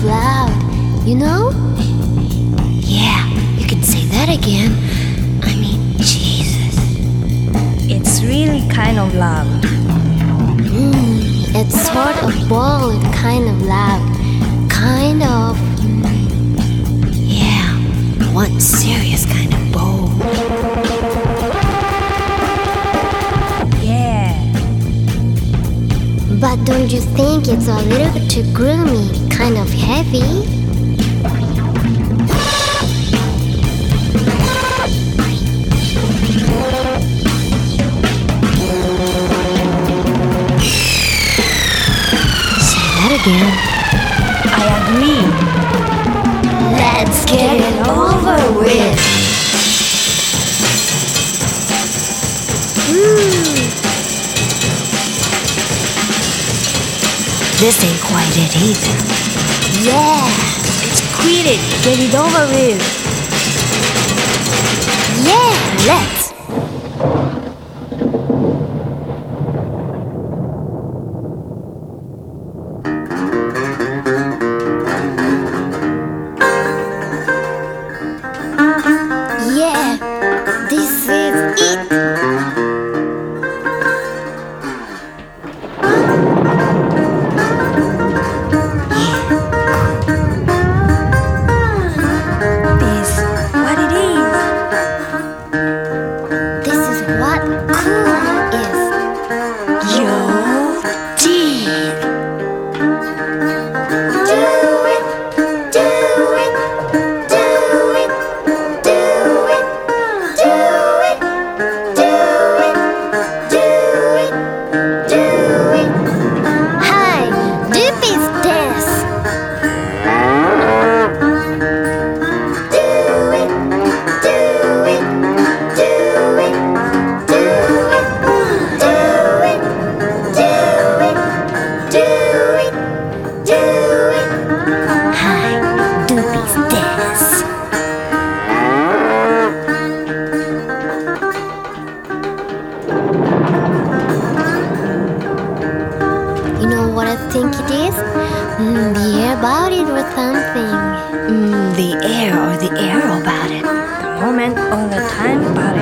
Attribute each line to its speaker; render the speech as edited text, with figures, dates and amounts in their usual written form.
Speaker 1: loud, you know?
Speaker 2: Yeah, you can say that again. I mean, Jesus.
Speaker 3: It's really kind of loud.
Speaker 1: It's sort of bold, kind of loud. Kind of.
Speaker 2: Yeah, one serious kind of bold.
Speaker 3: Yeah.
Speaker 1: But don't you think it's a little bit too gloomy, kind of heavy?
Speaker 2: Say that again.
Speaker 3: I agree.
Speaker 1: Let's get it over with.
Speaker 2: This ain't quite it either.
Speaker 1: Yeah,
Speaker 3: Let's quit it. Get it over with.
Speaker 1: yeah, let's. Yeah, this is it.
Speaker 3: This what it is.
Speaker 1: This is what cool is.
Speaker 3: Yo.
Speaker 2: Deep.
Speaker 1: Do it, do it, do it, do it, do it, do it, do it, do it. Hi, Doopy's dance. Do it, do it, do it, do it, do it, do it, do it, do it.
Speaker 2: Hi, Doopy's dance.
Speaker 1: You know what I think it is? The air about it or something.
Speaker 2: The air or the arrow about it.
Speaker 3: The moment all the time, but